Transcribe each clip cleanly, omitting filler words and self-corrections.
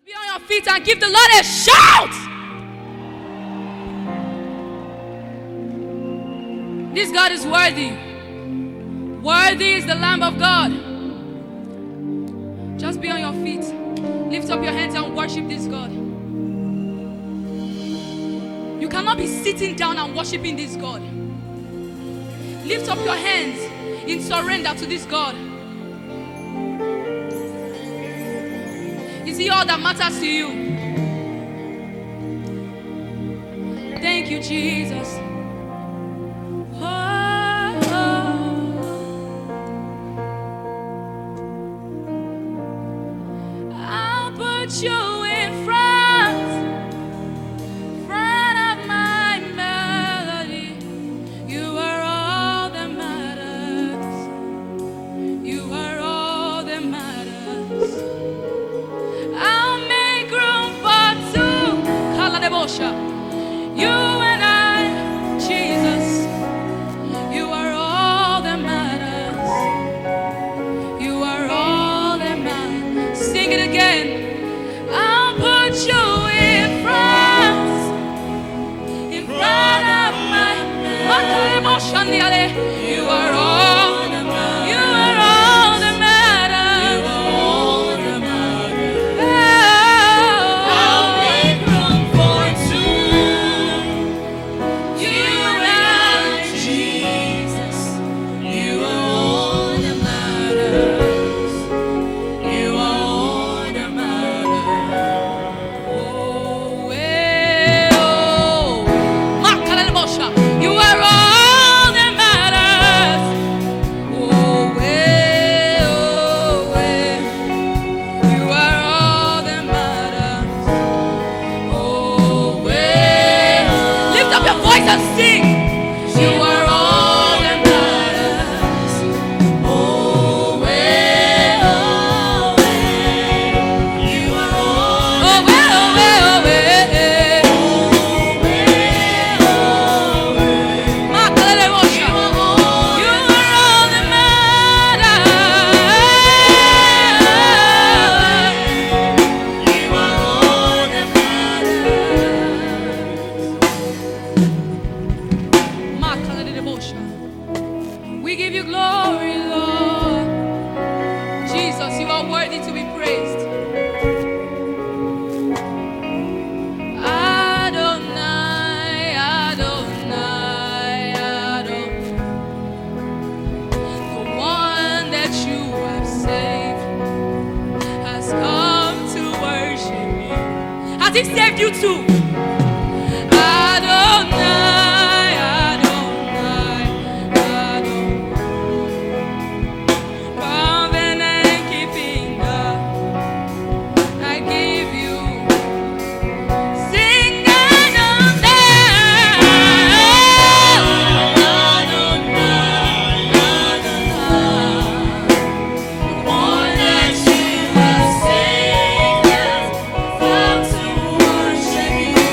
Be on your feet and give the Lord a shout. This God is worthy. Worthy is the Lamb of God. Just be on your feet. Lift up your hands and worship this God. You cannot be sitting down and worshiping this God. Lift up your hands in surrender to this God. Is He all that matters to you? Thank you, Jesus. I'll put you in front of my melody. You are all that matters. You are all that matters. I'll make room for two. You and I, Jesus. You are all that matters. You are all that matters. Sing it again. I'll put you in front of my emotion. You are all that matters. You are all that matters. You are all that matters. I'll make room for two. You and I, Jesus. You are all that matters. You are all that matters. Oh, Makalelebosha. You are all that matters. Oh, you are all that matters. Oh, lift up your voice and sing. You are all that matters. Oh, you are all that matters. You are all that matters. We give you glory, Lord. Jesus, you are worthy to be praised. Adonai, Adonai, Adonai. The one that you have saved has come to worship you. Has He saved you too? Adonai, Adonai, Adonai. Covenant keeping God, I give you. Sing Adonai, one that you have saved us from to worship you.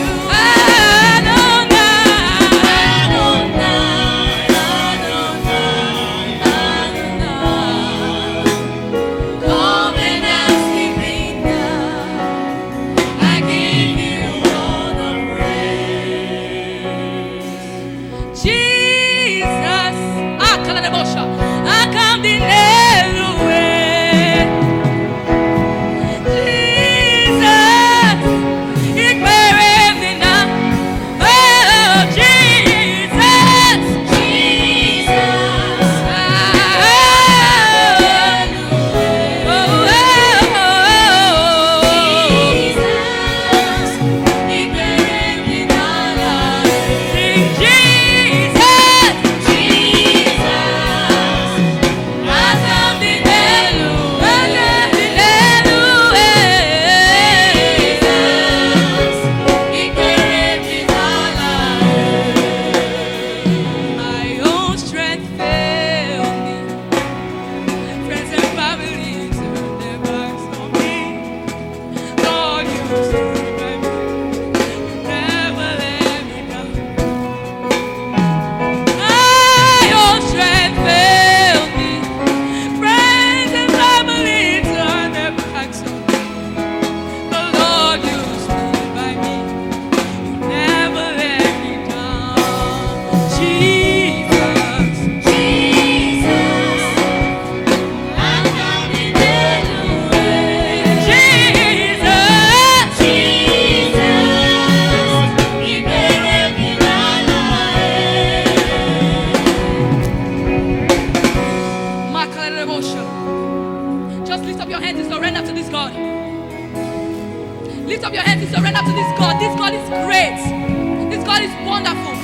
Lift up your hands and surrender to this God. This God is great. This God is wonderful.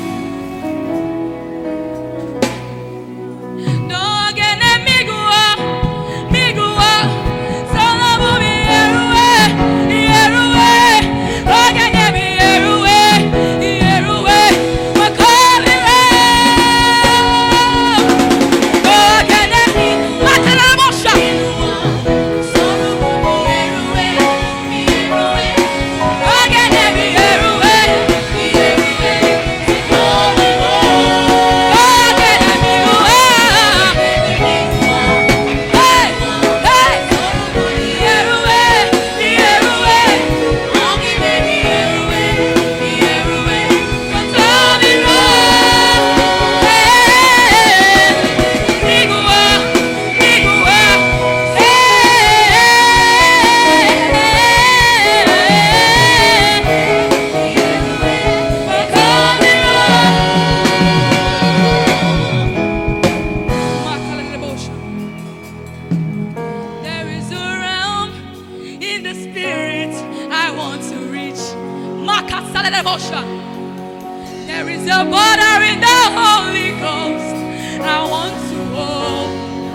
There is a border in the Holy Ghost. I want to walk.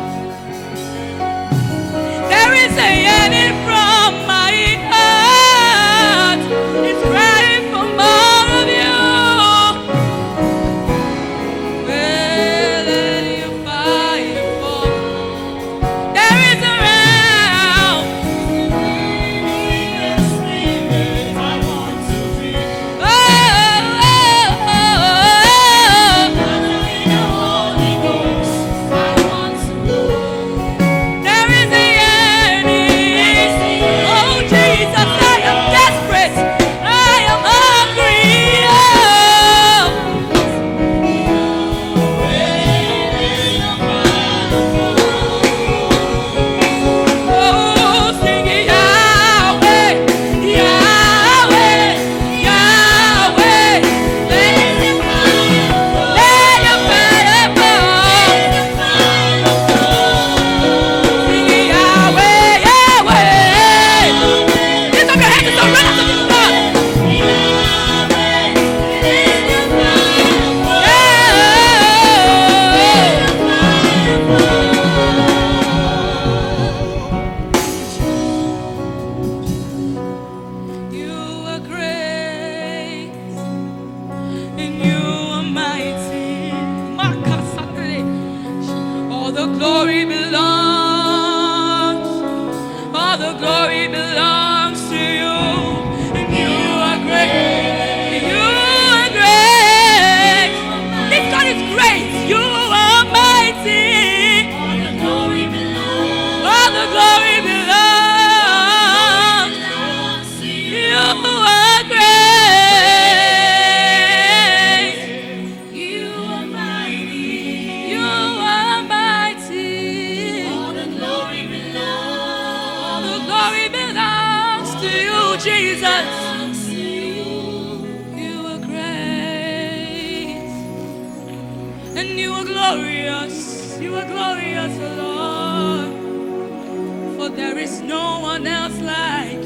There is a yearning from my heart. It's crying for more of you. Well, let you fight for. There is a realm. I want to be. Jesus, you are great, and you are glorious, Lord, for there is no one else like